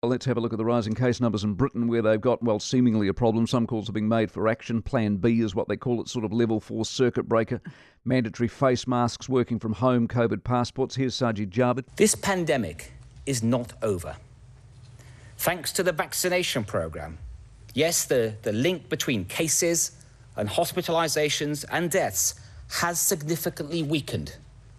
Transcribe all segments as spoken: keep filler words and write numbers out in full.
Well, let's have a look at the rising case numbers in Britain, where they've got, well, seemingly a problem. Some calls are being made for action. Plan B is what they call it, sort of level four circuit breaker. Mandatory face masks, working from home, COVID passports. Here's Sajid Javid. This pandemic is not over. Thanks to the vaccination programme. Yes, the, the link between cases and hospitalisations and deaths has significantly weakened.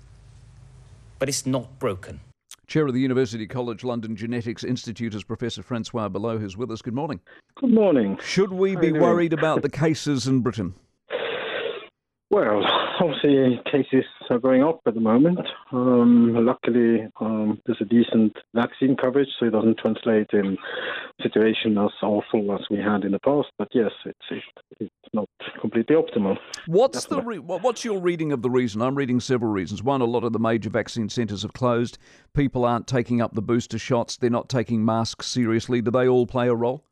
But it's not broken. Chair of the University College London Genetics Institute is Professor Francois Belleau, who's with us. Good morning. Good morning. Should we How be are you doing? worried about the cases in Britain? Well, obviously cases are going up at the moment. Um, luckily, um, there's a decent vaccine coverage, so it doesn't translate in a situation as awful as we had in the past. But yes, it's it's, it's not completely optimal. What's the Definitely. re- what- what's your reading of the reason? I'm reading several reasons. One, a lot of the major vaccine centres have closed. People aren't taking up the booster shots. They're not taking masks seriously. Do they all play a role?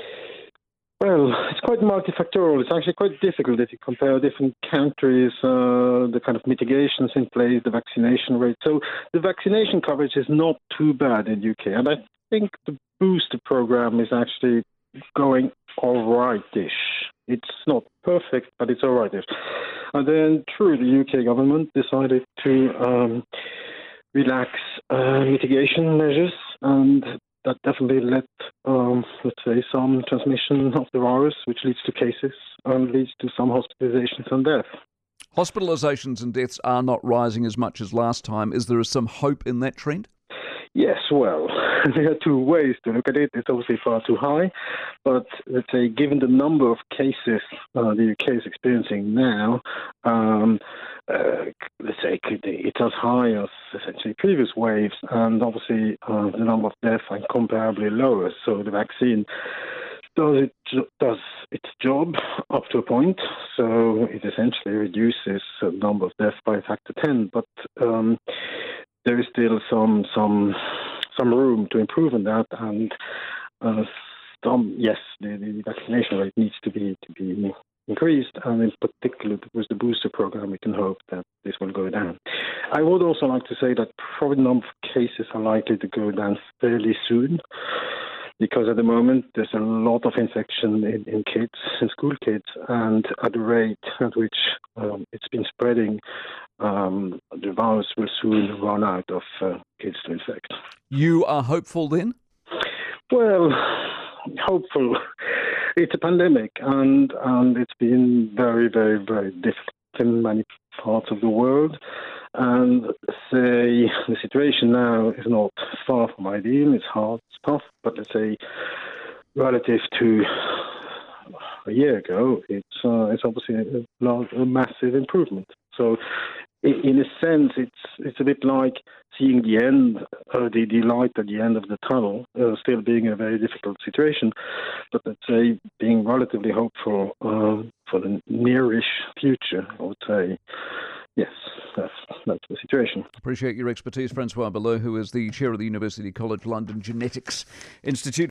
Well, it's quite multifactorial. It's actually quite difficult if you compare different countries, uh, the kind of mitigations in place, the vaccination rate. So the vaccination coverage is not too bad in the U K. And I think the booster program is actually going all right-ish. It's not perfect, but it's all right-ish. And then, true, the U K government decided to um, relax uh, mitigation measures, and that definitely led, um, let's say, some transmission of the virus, which leads to cases and leads to some hospitalizations and death. Hospitalisations and deaths are not rising as much as last time. Is there some hope in that trend? Yes, well, there are two ways to look at it. It's obviously far too high, but let's say given the number of cases uh, the U K is experiencing now, um, uh, let's say it's as high as essentially previous waves, and obviously uh, the number of deaths are incomparably lower. So the vaccine does it does its job up to a point, so it essentially reduces the number of deaths by a factor ten, but um, there is still some some some room to improve on that, and uh, some yes, the, the vaccination rate needs to be to be increased, and in particular with the booster program, we can hope that this will go down. I would also like to say that probably the number of cases are likely to go down fairly soon, because at the moment there's a lot of infection in, in kids, in school kids, and at the rate at which um, it's been spreading, um, the virus will soon run out of uh, kids to infect. You are hopeful then? Well, hopeful. It's a pandemic, and, and it's been very, very, very difficult in many parts of the world. And say the situation now is not far from ideal. It's hard, it's tough, but let's say relative to a year ago, it's uh, it's obviously a, large, a massive improvement. So, in, in a sense, it's it's a bit like seeing the end, uh, the, the light at the end of the tunnel, uh, still being a very difficult situation. But let's say being relatively hopeful um, for the nearish future, I would say. Yes, that's, that's the situation. Appreciate your expertise, Francois Belleau, who is the Chair of the University College London Genetics Institute.